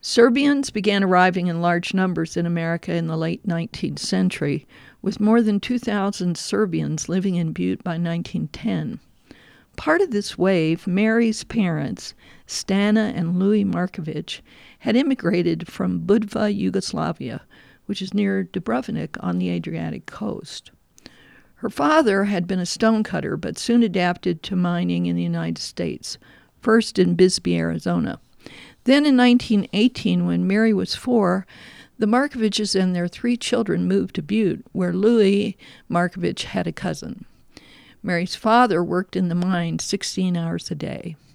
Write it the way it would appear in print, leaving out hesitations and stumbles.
Serbians began arriving in large numbers in America in the late 19th century, with more than 2,000 Serbians living in Butte by 1910. Part of this wave, Mary's parents, Stana and Louis Markovic, had immigrated from Budva, Yugoslavia, which is near Dubrovnik on the Adriatic coast. Her father had been a stonecutter, but soon adapted to mining in the United States, first in Bisbee, Arizona. Then in 1918, when Mary was 4, the Markoviches and their 3 children moved to Butte, where Louis Markovic had a cousin. Mary's father worked in the mine 16 hours a day.